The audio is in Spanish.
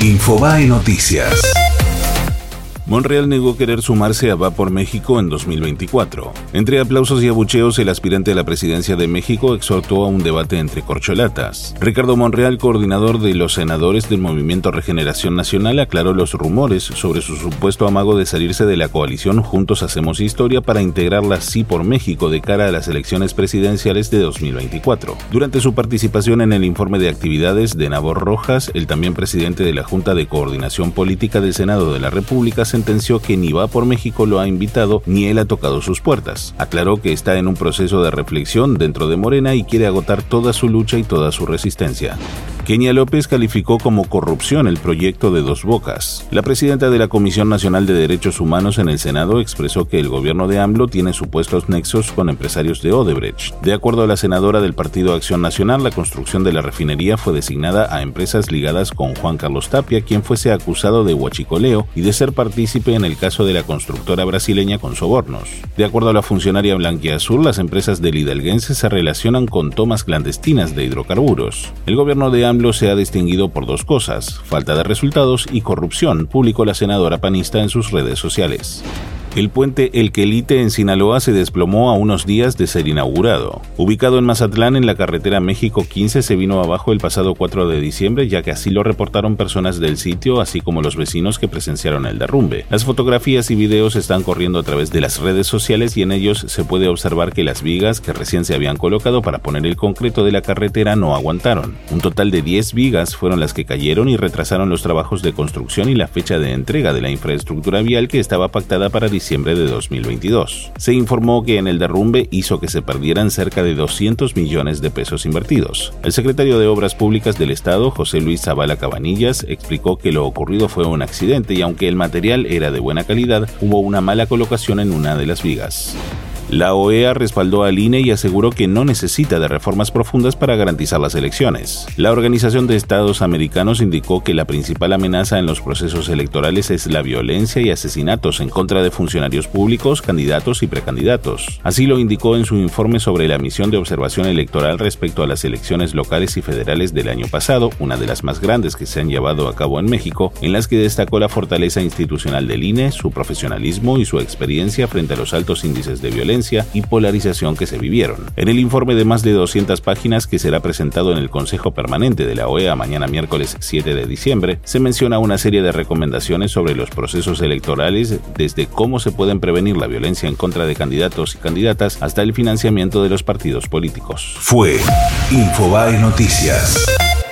Infobae Noticias. Monreal negó querer sumarse a Va por México en 2024. Entre aplausos y abucheos, el aspirante a la presidencia de México exhortó a un debate entre corcholatas. Ricardo Monreal, coordinador de los senadores del Movimiento Regeneración Nacional, aclaró los rumores sobre su supuesto amago de salirse de la coalición Juntos Hacemos Historia para integrarla Sí por México de cara a las elecciones presidenciales de 2024. Durante su participación en el informe de actividades de Nabor Rojas, el también presidente de la Junta de Coordinación Política del Senado de la República, sentenció que ni Va por México lo ha invitado ni él ha tocado sus puertas. Aclaró que está en un proceso de reflexión dentro de Morena y quiere agotar toda su lucha y toda su resistencia. Kenia López calificó como corrupción el proyecto de Dos Bocas. La presidenta de la Comisión Nacional de Derechos Humanos en el Senado expresó que el gobierno de AMLO tiene supuestos nexos con empresarios de Odebrecht. De acuerdo a la senadora del Partido Acción Nacional, la construcción de la refinería fue designada a empresas ligadas con Juan Carlos Tapia, quien fuese acusado de huachicoleo y de ser partícipe en el caso de la constructora brasileña con sobornos. De acuerdo a la funcionaria blanquiazul, las empresas del hidalguense se relacionan con tomas clandestinas de hidrocarburos. El gobierno de AMLO se ha distinguido por dos cosas: falta de resultados y corrupción, publicó la senadora panista en sus redes sociales. El puente El Quelite en Sinaloa se desplomó a unos días de ser inaugurado. Ubicado en Mazatlán, en la carretera México 15, se vino abajo el pasado 4 de diciembre, ya que así lo reportaron personas del sitio, así como los vecinos que presenciaron el derrumbe. Las fotografías y videos están corriendo a través de las redes sociales y en ellos se puede observar que las vigas que recién se habían colocado para poner el concreto de la carretera no aguantaron. Un total de 10 vigas fueron las que cayeron y retrasaron los trabajos de construcción y la fecha de entrega de la infraestructura vial que estaba pactada para diciembre de 2022. Se informó que en el derrumbe hizo que se perdieran cerca de 200 millones de pesos invertidos. El secretario de Obras Públicas del Estado, José Luis Zavala Cabanillas, explicó que lo ocurrido fue un accidente y aunque el material era de buena calidad, hubo una mala colocación en una de las vigas. La OEA respaldó al INE y aseguró que no necesita de reformas profundas para garantizar las elecciones. La Organización de Estados Americanos indicó que la principal amenaza en los procesos electorales es la violencia y asesinatos en contra de funcionarios públicos, candidatos y precandidatos. Así lo indicó en su informe sobre la misión de observación electoral respecto a las elecciones locales y federales del año pasado, una de las más grandes que se han llevado a cabo en México, en las que destacó la fortaleza institucional del INE, su profesionalismo y su experiencia frente a los altos índices de violencia y polarización que se vivieron. En el informe de más de 200 páginas que será presentado en el Consejo Permanente de la OEA mañana miércoles 7 de diciembre, se menciona una serie de recomendaciones sobre los procesos electorales, desde cómo se pueden prevenir la violencia en contra de candidatos y candidatas hasta el financiamiento de los partidos políticos. Fue Infobae Noticias.